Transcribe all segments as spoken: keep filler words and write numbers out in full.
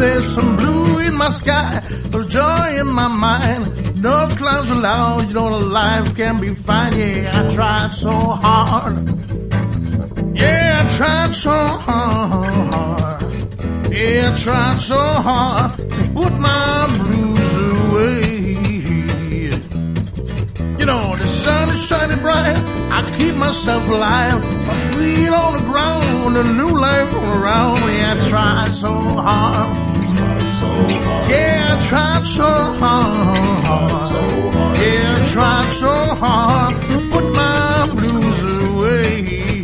there's some blue in my sky, but joy in my mind. No clouds allowed, you know life can be fine. Yeah, I tried so hard. Yeah, I tried so hard. Yeah, I tried so hard to put my blues away. You know, the sun is shining bright, I keep myself alive. My feet on the ground, a new life all around. Yeah, I tried so hard. Yeah, I tried so hard. Yeah, I tried so hard to put my blues away.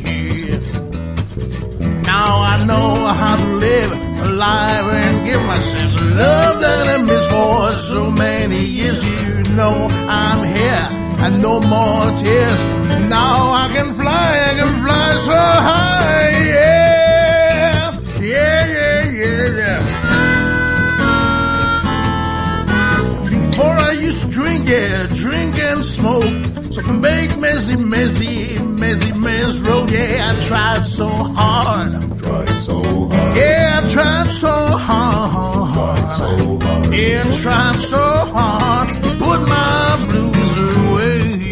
Now I know how to live alive and give myself the love that I missed for so many years. You know I'm here and no more tears. Now I can fly, I can fly so high. Yeah, yeah, yeah, yeah, yeah. Before I used to drink, yeah, drink and smoke. So make messy, messy, messy mess road. Yeah, I tried so hard. Tried so hard. Yeah, I tried so hard. Tried so hard. Yeah, I tried so hard to put my blues away.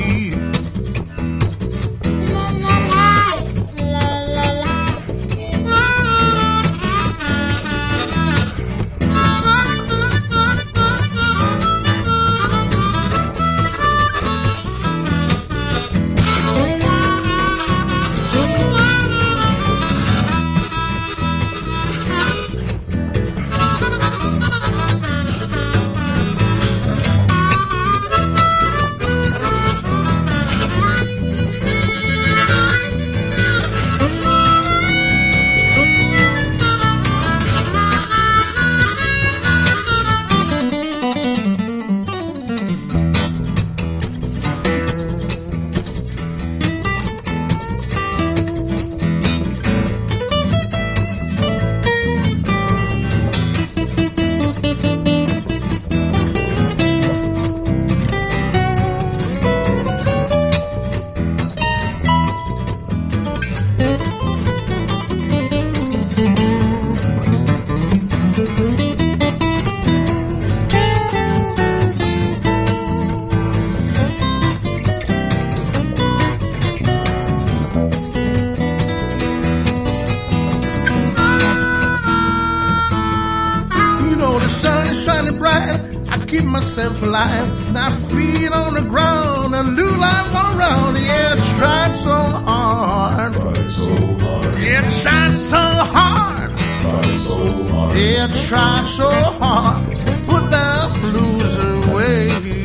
The sun is shining bright, I keep myself alive. Now feet on the ground, a new life all around. Yeah, I tried so hard. Tried so hard. Yeah, I tried so hard. Tried so hard. Yeah, I tried so hard. Put the blues away.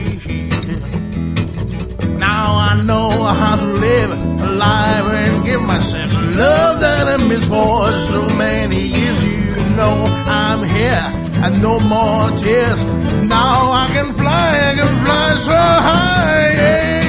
Now I know how to live alive and give myself the love that I missed for so many years. You know I'm here and no more tears. Now I can fly, I can fly so high. Yeah.